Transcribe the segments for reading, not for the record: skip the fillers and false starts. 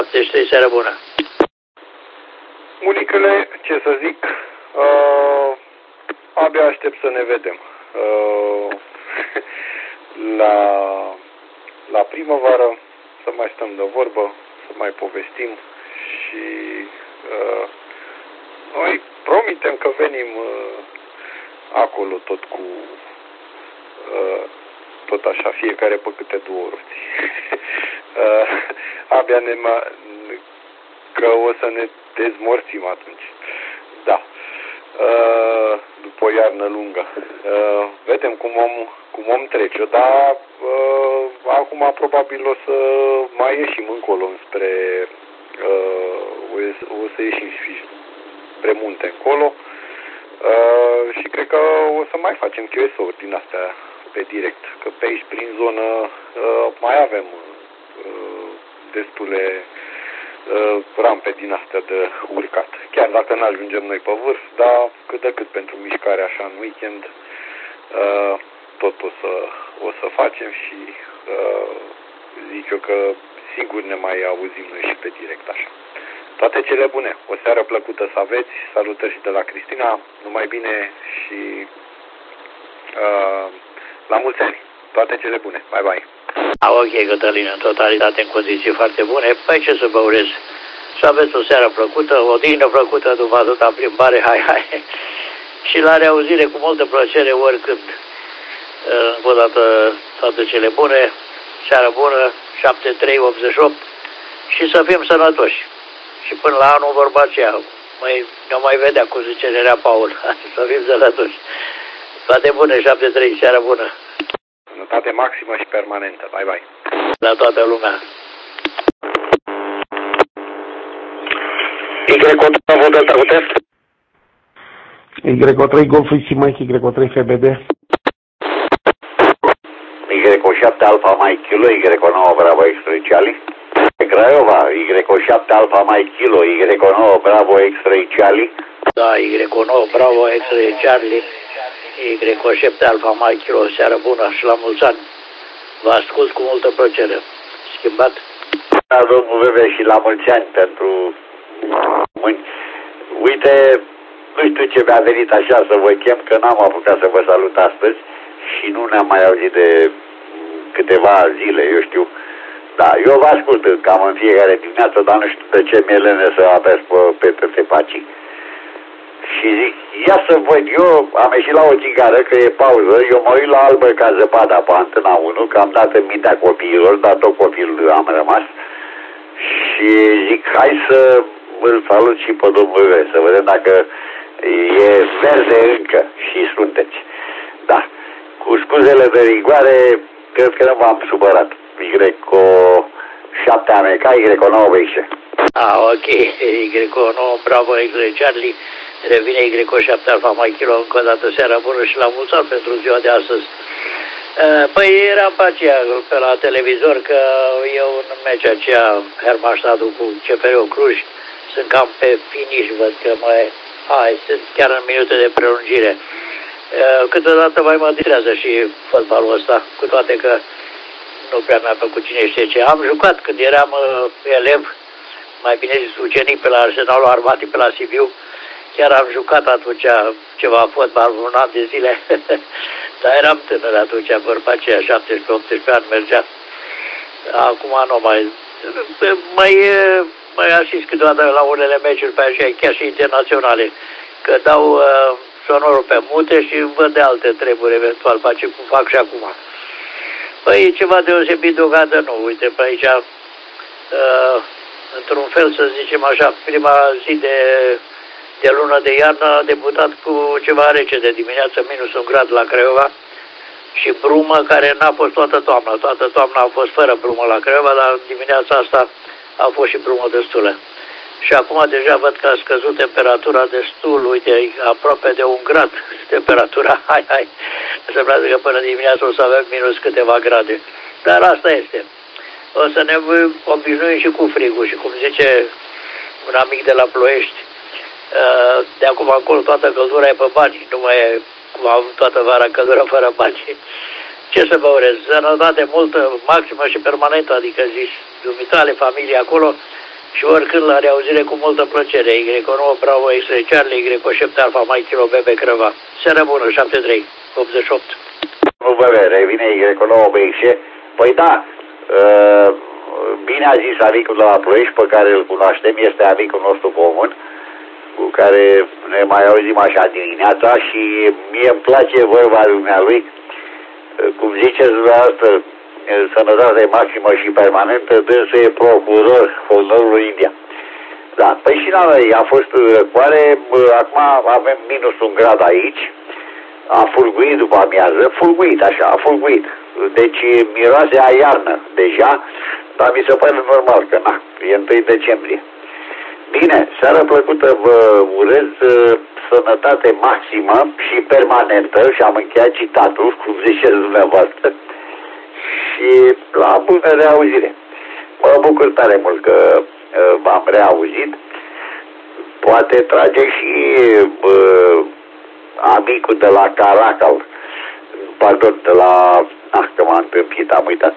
73, seara bună. Bunicule, ce să zic, abia aștept să ne vedem. La primăvară să mai stăm de vorbă, să mai povestim și noi promitem că venim acolo tot cu tot așa, fiecare pe câte 2 roți. Abia că o să ne dezmorțim atunci. Da. După o iarnă lungă. Vedem cum om trece, dar acum probabil o să mai ieșim încolo spre o să ieșim și spre munte încolo și cred că o să mai facem QSO-uri din astea pe direct, că pe aici prin zonă mai avem destule rampe din astea de urcat. Chiar dacă nu ajungem noi pe vârf, dar cât de cât pentru mișcare așa în weekend tot o să facem și zic eu că sigur ne mai auzim noi și pe direct așa. Toate cele bune, o seară plăcută să aveți, salutări și de la Cristina, numai bine și la mulți ani, toate cele bune, bye bye. Ok, Cătălin, în totalitate în condiții foarte bune. Păi ce să vă urez? Să aveți o seară plăcută, o odihnă plăcută după atâta plimbare, hai. Și la reauzire cu multă plăcere oricând. Încă o dată toate cele bune, seară bună, 7388 și să fim sănătoși. Și până la anul vorba aceea, ne mai vedea cum zice Nerea Paul, să fim sănătoși. Toate bune, 73, seară bună. Sănătate maximă și permanentă. Bye, bye. La toată lumea. Y-O, Delta cu test. Y3 Golf X Mike, Y3 FBD. Y7 Alpha Mike Kilo, Y9 Bravo X3 Charlie. Craiova, Y7 Alpha Mike Kilo, Y9 Bravo X3 Charlie. Da, Y9 Bravo X3 Charlie. Y7 Alpha Mike Kilo, seară bună și la mulți ani. Vă ascult cu multă plăcere. Schimbat? Da, domnul Bebe, și la mulți ani pentru mâini. Uite, nu știu ce mi-a venit așa să vă chem, că n-am apucat să vă salut astăzi și nu ne-am mai auzit de câteva zile, eu știu. Da, eu vă ascult cam în fiecare dimineață, dar nu știu de ce mi-e lene să apes pe toate pacii. Și zic, ia să văd, eu am ieșit la o țigară, că e pauză, eu mă uit la albă ca zăpada pe Antena 1, că am dat în mintea copiilor, dar tot copilul am rămas. Și zic, hai să îl salut și pe domnul V, să vedem dacă e verde încă și sunteți. Da, cu scuzele de rigoare, cred că nu m-am supărat. Y7 America, Y9 BX. Ok, Y9 Bravo X3 Charlie. Revine Y7 Alpha Mike Kilo, încă o dată seara bună și la mulți ani pentru ziua de astăzi. Păi era pe aceea pe la televizor că eu în meciul aceea Hermannstadtul cu CFR-ul Cluj sunt cam pe finish, văd că sunt chiar în minute de prelungire. Câteodată mai mă distrează și fotbalul ăsta, cu toate că nu prea mi-a plăcut cine știe ce. Am jucat când eram elev, mai bine zis ucenic pe la Arsenalul Armatei pe la Sibiu. Chiar am jucat atunci ceva fotbal, un an de zile, dar eram tânăr atunci, vorba aceea, 17-18 ani mergea. Acum nu mai asist câteodată la unele meciuri pe așa, chiar și internaționale, că dau sonorul pe mute și văd de alte treburi, eventual face cum fac și acum. Păi e ceva deosebit deocamdată nu, uite, pe aici, într-un fel să zicem așa, prima zi de lună de iarnă a debutat cu ceva rece de dimineață, minus 1 grad la Craiova și brumă care n-a fost toată toamna. Toată toamna a fost fără brumă la Craiova, dar dimineața asta a fost și brumă destulă. Și acum deja văd că a scăzut temperatura destul, uite, aproape de 1 grad temperatura. Hai, înseamnă că până dimineața o să avem minus câteva grade. Dar asta este. O să ne obișnuim și cu frigul și cum zice un amic de la Ploiești, de acum acolo toată căldura e pe bani, nu mai e cum am avut toată vara căldură fără bani. Ce să vă urez? Sănătate multă, maximă și permanentă, adică zis, dumitale, familie acolo și oricând la reauzire cu multă plăcere. Y9 Bravo X-Ray Charlie, Y7 Alpha Mike Kilo Bebe Crăva. Seara bună, 73, 88. Nu vă revine Y9 BX. Păi da, bine a zis amicul de la Ploiești, pe care îl cunoaștem, este amicul nostru comun, cu care ne mai auzim așa dimineața și mie îmi place vorba dumnealui, cum ziceți dumneavoastră, sănătate maximă și permanentă, dânsul e procuror Honorului India. Da, păi și la noi a fost răcoare, acum avem -1 grad aici, a fulguit după amiază, fulguit așa, a fulguit. Deci miroase a iarnă deja, dar mi se pare normal că na, e 1 decembrie. Bine, seara plăcută, vă urez sănătate maximă și permanentă și am încheiat citatul, cum ziceți dumneavoastră, și la bună reauzire. Mă bucur tare mult că v-am reauzit. Poate trage și amicul de la Caracal, pardon, de la, că m-am întâmpit, am uitat,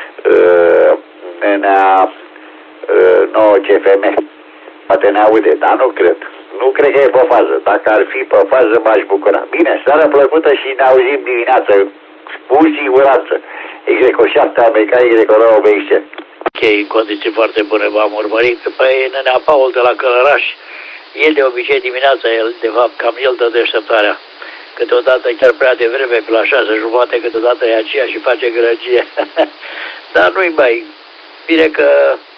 nenea nouă CFM. Poate ne aude, dar nu cred. Nu cred că e pe fază. Dacă ar fi pe fază, m-aș bucura. Bine, seara plăcută și ne auzim dimineață. Cu siguranță. Y7 America, Y9 BX. Ok, în condiții foarte bune v-am urmărit. Păi nenea Paul de la Călăraș, el de obicei dimineața, el, de fapt, cam el dă deșteptarea. Câteodată chiar prea devreme, pe la 6:30, câteodată e aceea și face gărăgie. Dar nu-i mai bine că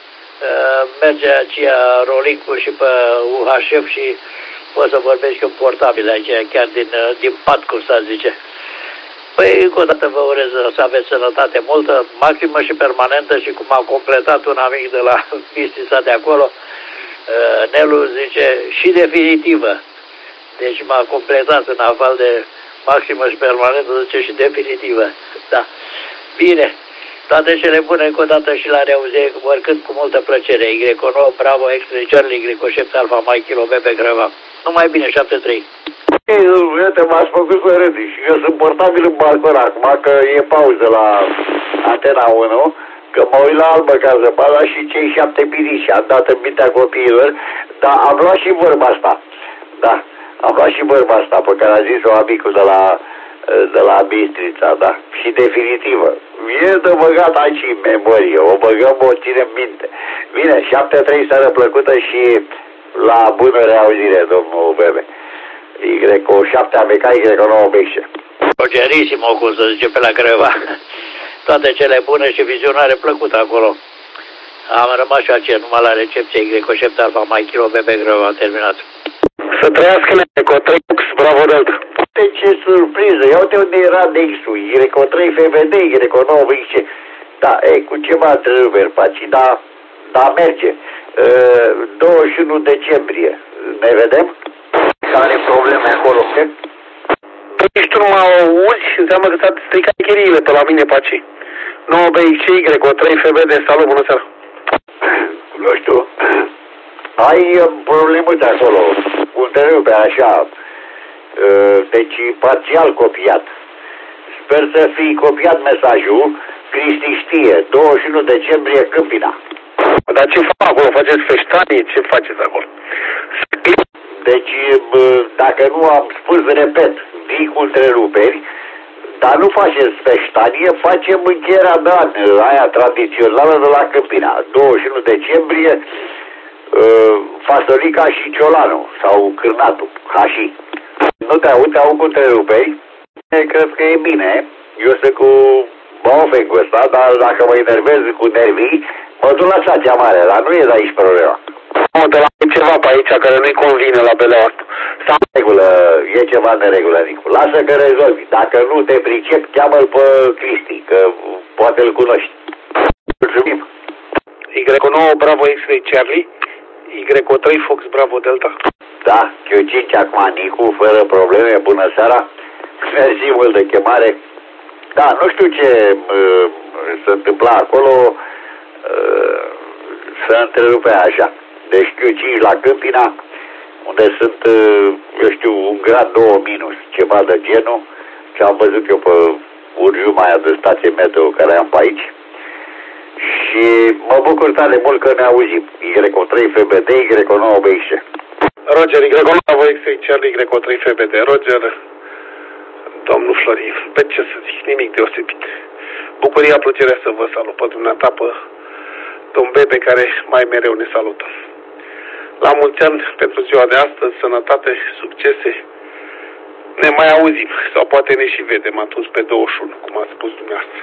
merge aceea Rolincu și pe UHF și poți să vorbești în portabil aici, chiar din pat, cum s-ar zice. Păi, încă o dată vă urez să aveți sănătate multă, maximă și permanentă și cum a completat un amic de la Pistisa de acolo, Nelu zice și definitivă. Deci m-a completat în aval de maximă și permanentă, zice și definitivă. Da. Bine. Toate cele bune încă o dată și la reauzire, oricând cu multă plăcere. Y9 Bravo X-Ray Charlie, Y7 Alpha Mike Kilo Bebe Crăva. Numai bine, 73. Uite, m-ați făcut să râd și eu sunt portabil în balcon acum, că e pauză la Antena 1, că mă uit la albă ca zăpada și cei 7 piriși am dat în mintea copiilor, dar am luat și vorba asta. Da, am luat și vorba asta pe care a zis-o amicul de la Bistrița, da, și definitivă. E de băgat aici în memorie, o băgăm, o ținem minte. Bine, 7-3, seară plăcută și la bună reauzire, domnul Bebe. Y7 America, Y9 BX. Rogerissimo, cum să zice pe la Crăva. Toate cele bune și vizionare plăcută acolo. Am rămas și aceea numai la recepție, Y7 Alpha Mike Kilo Bebe Crăva, terminat. Să trăiască cu 3 Bravo Delta. Ce surpriză, ia uite unde era Nexul, Y3 FVD, Y9 BX. Da, cu ceva întrebări faci, da, merge. 21 decembrie, ne vedem? Care probleme acolo? Păi ești tu numai auzi, înseamnă că s-a stricat chiriile pe la mine pe aici. 9 BX, Y3 FVD, salut, bună seara. Nu știu, ai problemuțe acolo, întrerupe așa. Deci parțial copiat. Sper să fi copiat mesajul. Cristi știe, 21 decembrie Câmpina. Dar ce fac acolo? Faceți feștanii? Ce faceți acolo? Deci, dacă nu am spus, repet, vii cu întreruperi, dar nu facem feștanie, facem încheierea de an, aia tradițională de la Câmpina. 21 decembrie, fasolica și ciolanul, sau cârnatul, hașii. Nu te aud cu întreruperi. Cred că e bine. Eu sunt cu bofecul ăsta, dar dacă mă enervez cu nervii, mă duc la stația mare, dar nu e de aici problema. De la ceva pe aici care nu-i convine la belea asta. Sau regulă, e ceva de regulă, Nicu. Lasă că rezolvi. Dacă nu te pricep, cheamă-l pe Cristi, că poate îl cunoști. Mulțumim. Y9 Bravo X-Ray Charlie, Y3 Fox Bravo Delta. Da, Q5 acum, Nicu, fără probleme, bună seara. Mersi mult de chemare. Da, nu știu ce se întâmpla acolo, se întrerupe așa. Deci Q5 la Câmpina, unde sunt, eu știu, 1 grad 2 minus, ceva de genul, ce am văzut eu pe urjuma aia de stație meteo care am pe aici. Și mă bucur tare mult că ne auzim. Y3 FBD, Y9 BX. Roger, Y9 VX, Charlie, Y3 FBD. Roger, domnul Florin, pe ce să zic, nimic deosebit. Bucuria, plăcerea să vă salut pe dumneata, pe domn Bebe, care mai mereu ne salută. La mulți ani pentru ziua de astăzi, sănătate, succese. Ne mai auzim, sau poate ne și vedem atunci pe 21, cum a spus dumneavoastră.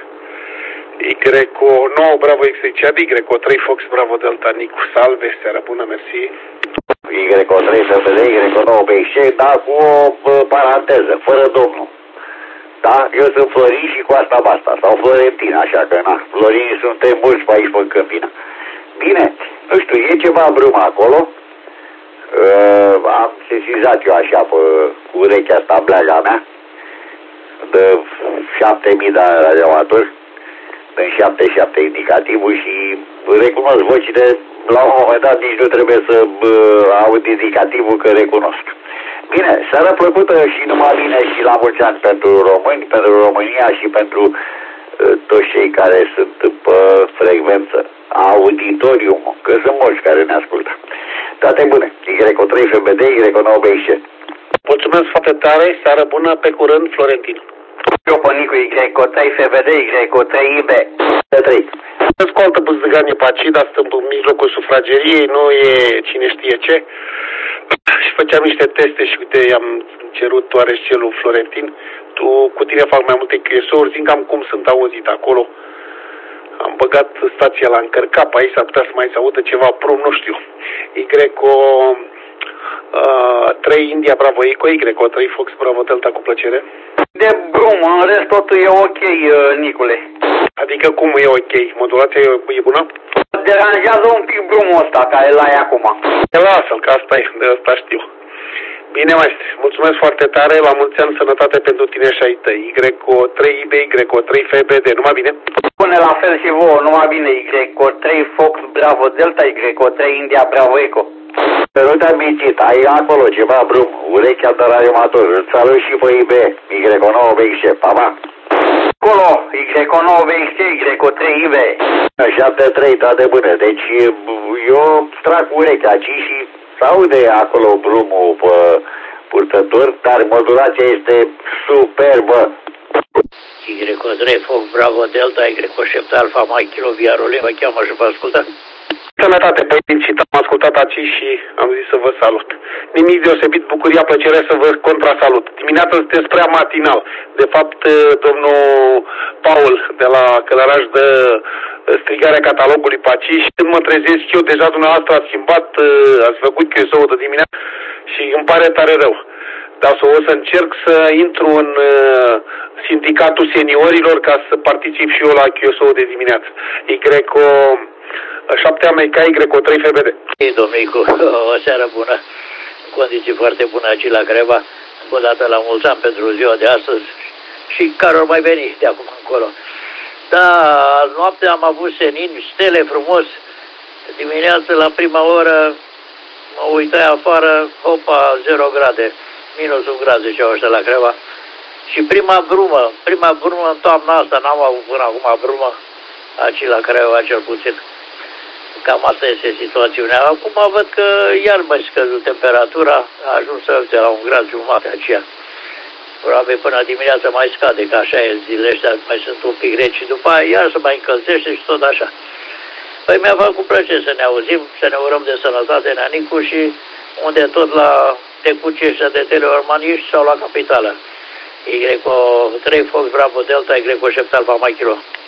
Y9 Bravo X Charlie, Y3 Fox Bravo Delta Nicu, salve, seara bună, mersi. Y3 FBD, Y9 BX, da, cu o paranteză, fără domnul. Da, eu sunt Florin și cu asta basta, sau Florentin, așa că, na, Florinii suntem mulți pe aici pe Câmpina. Bine, nu știu, e ceva brumă acolo. Am sesizat eu așa pe urechea asta bleaga mea de 7000 de radioamatori, în 77 indicativul și recunosc vocile, la un moment dat nici nu trebuie să aud indicativul că recunosc. Bine, seara plăcută și numai bine și la mulți ani pentru români, pentru România și pentru toți cei care sunt pe frecvență, auditorium, că sunt mulți care ne ascultă. Toate bune, Y3 FBD, Y9 BX. Mulțumesc foarte tare, seară bună, pe curând, Florentin. Eu pe Nicu, Y3 FBD, Y3 IB. 3. Cu altă buzăganie pe aici, dar stăm în mijlocul sufrageriei, nu e cine știe ce. Și făceam niște teste și uite, i-am cerut oareși celul Florentin. Tu cu tine fac mai multe QSO-uri, zic cam cum sunt auzit acolo. Am băgat stația la încărcat, pe aici s-ar putea să mai se audă ceva prum, nu știu. Y3 India Bravo Eco, Y3 Fox Bravo Delta cu plăcere. De brum, în rest totul e ok, Nicule. Adică cum e ok? Modulația e bună? Deranjează un pic brumul ăsta care l-ai acum. Lasă-l, că asta e, de asta știu. Bine, maestre, mulțumesc foarte tare, la mulți ani, sănătate pentru tine și ai tăi. Y3 IB, Y3 FBD, numai bine? Pune la fel și vouă, numai bine, Y3 Fox Bravo Delta, Y3 India Bravo Eco. Nu te-am mințit, ai acolo ceva brum, urechea de radioamator, îți salut și pe IB, Y9 BX, pa, pa. Acolo, Y9 BX, Y3 IB. 73, toate bune, deci eu trag urechea aici și s-aude acolo brumul pe purtător, dar modulația este superbă. Y3 Fox Bravo Delta, Y7 Alpha Mike Kilo Viarole, mă cheamă și vă ascultă. Sănătate, părinții, am ascultat aici și am zis să vă salut. Nimic deosebit, bucuria, plăcerea să vă contrasalut. Dimineața sunteți prea matinal. De fapt, domnul Paul de la Călăraș dă strigarea catalogului pe aici și când mă trezesc eu, deja dumneavoastră ați schimbat, ați făcut QSO-ul de dimineață și îmi pare tare rău. Dar o să încerc să intru în sindicatul seniorilor ca să particip și eu la QSO-ul de dimineață. Y7 America, Y3 FBD. Ei, domnicu, o seară bună, în condiții foarte bune aici la Creva, încă o dată la mulți ani pentru ziua de astăzi și care ori mai veni de acum încolo. Da, noaptea am avut senin, stele frumos, dimineața la prima oră mă uitai afară, opa, 0 grade, minus 1 grad, ziceau ăștia la Creva. Și prima brumă în toamna asta, n-am avut până acum brumă aici la Creva, cel puțin. Cam asta este situația. Acum văd că iar mai scăzut temperatura, a ajuns să la 1 grad jumate aceea. Probabil până dimineața mai scade, că așa e zilele astea, mai sunt un pic reci și după aia iar se mai încălzește și tot așa. Păi mi-a făcut plăcere să ne auzim, să ne urăm de sănătate, Neanicu, și unde tot la tecuceștia de teleormaniști sau la capitală. Y3 Fox Bravo Delta, Y7 Alpha Mike Kilo.